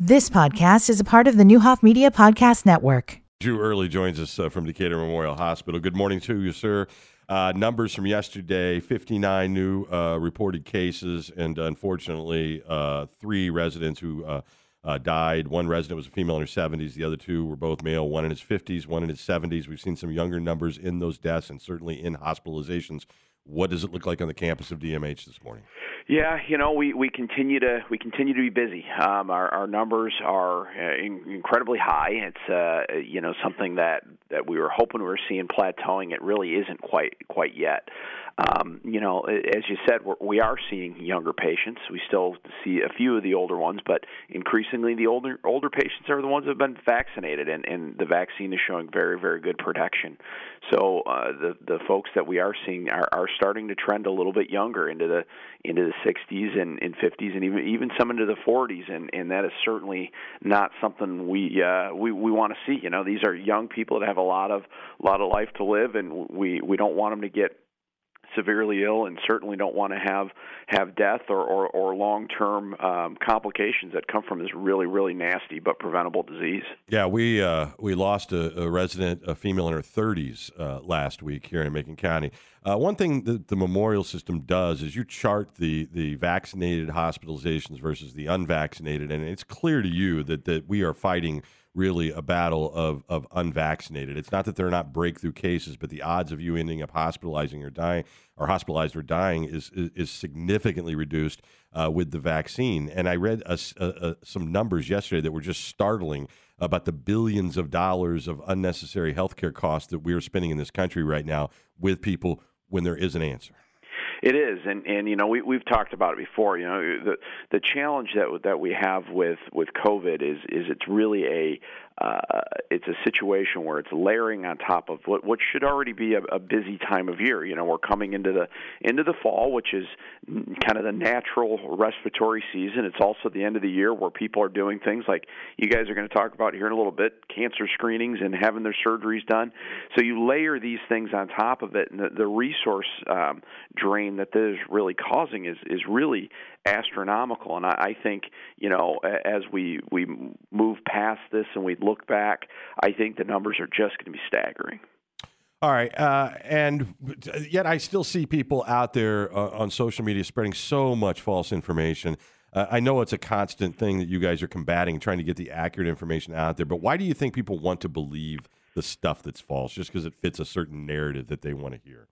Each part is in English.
This podcast is a part of the Newhoff Media Podcast Network. Drew Early joins us from Decatur Memorial Hospital. Good morning to you, sir. Numbers from yesterday, 59 new reported cases, and unfortunately, 3 residents who died. One resident was a female in her 70s. The other 2 were both male, one in his 50s, one in his 70s. We've seen some younger numbers in those deaths and certainly in hospitalizations. What does it look like on the campus of DMH this morning? Yeah, we continue to be busy. Our numbers are incredibly high. It's something that we were hoping we were seeing plateauing. It really isn't quite yet. As you said, we are seeing younger patients. We still see a few of the older ones, but increasingly the older patients are the ones that have been vaccinated, and the vaccine is showing very, very good protection. So the folks that we are seeing are starting to trend a little bit younger into the 60s and 50s, and even some into the 40s, and that is certainly not something we want to see. These are young people that have a lot of life to live, and we don't want them to get severely ill, and certainly don't want to have death or long-term complications that come from this really, really nasty but preventable disease. Yeah, we lost a resident, a female in her 30s last week here in Macon County. One thing that the Memorial System does is you chart the vaccinated hospitalizations versus the unvaccinated, and it's clear to you that we are fighting really a battle of unvaccinated. It's not that they're not breakthrough cases, but the odds of you ending up hospitalized or dying is significantly reduced with the vaccine. And I read some numbers yesterday that were just startling about the billions of dollars of unnecessary healthcare costs that we are spending in this country right now with people when there is an answer. It is, and we've talked about it before. The challenge that we have with COVID is it's really it's a situation where it's layering on top of what should already be a busy time of year. We're coming into the fall, which is kind of the natural respiratory season. It's also the end of the year where people are doing things like you guys are going to talk about here in a little bit, cancer screenings and having their surgeries done. So you layer these things on top of it, and the resource drain that this is really causing is really astronomical. And I think, as we move past this and we look back, I think the numbers are just going to be staggering. All right, and yet I still see people out there on social media spreading so much false information. I know it's a constant thing that you guys are combating, trying to get the accurate information out there, but why do you think people want to believe the stuff that's false, just because it fits a certain narrative that they want to hear?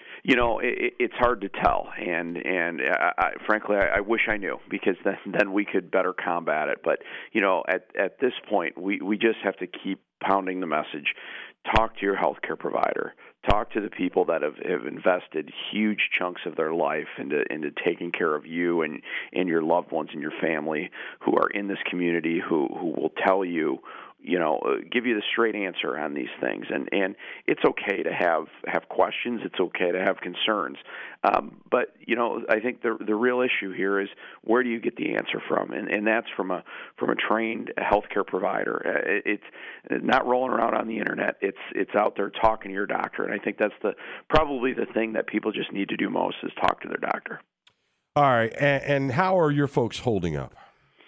It's hard to tell, and frankly, I wish I knew, because then we could better combat it. But at this point, we just have to keep pounding the message. Talk to your healthcare provider. Talk to the people that have invested huge chunks of their life into taking care of you and your loved ones and your family who are in this community, who will tell you, give you the straight answer on these things. And it's okay to have questions. It's okay to have concerns. But I think the real issue here is, where do you get the answer from? And that's from a trained healthcare provider. It's not rolling around on the internet. It's out there talking to your doctor. And I think that's probably the thing that people just need to do most, is talk to their doctor. All right. And how are your folks holding up?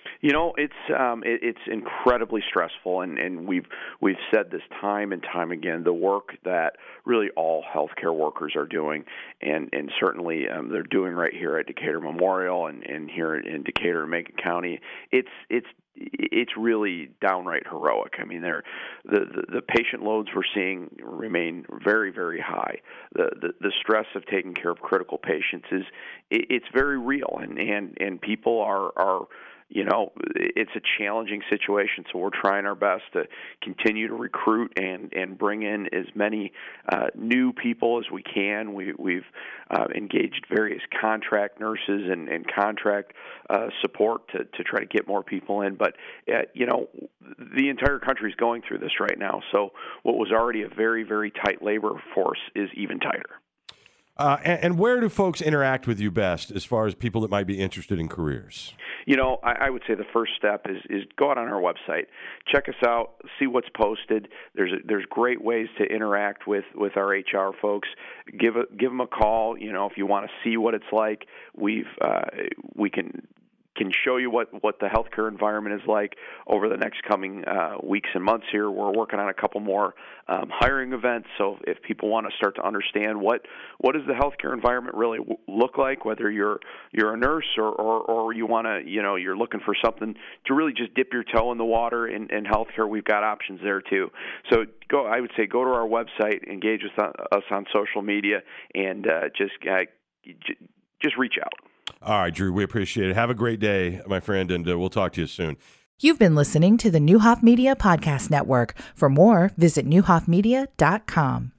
It's incredibly stressful, and we've said this time and time again. The work that really all healthcare workers are doing, and certainly they're doing right here at Decatur Memorial and here in Decatur and Macon County, it's really downright heroic. I mean, the patient loads we're seeing remain very, very high. The stress of taking care of critical patients it's very real, and people are it's a challenging situation, so we're trying our best to continue to recruit and bring in as many new people as we can. We've engaged various contract nurses and contract support to try to get more people in. But, the entire country is going through this right now, so what was already a very, very tight labor force is even tighter. And where do folks interact with you best as far as people that might be interested in careers? I would say the first step is go out on our website, check us out, see what's posted. There's great ways to interact with our HR folks. Give them a call. If you want to see what it's like, we can can show you what the healthcare environment is like over the next coming weeks and months here. We're working on a couple more hiring events, so if people want to start to understand what does the healthcare environment really look like, whether you're a nurse or you want to, you're looking for something to really just dip your toe in the water in healthcare, we've got options there too. So I would say go to our website, engage with us on social media, and just reach out. All right, Drew, we appreciate it. Have a great day, my friend, and we'll talk to you soon. You've been listening to the Neuhoff Media Podcast Network. For more, visit neuhoffmedia.com.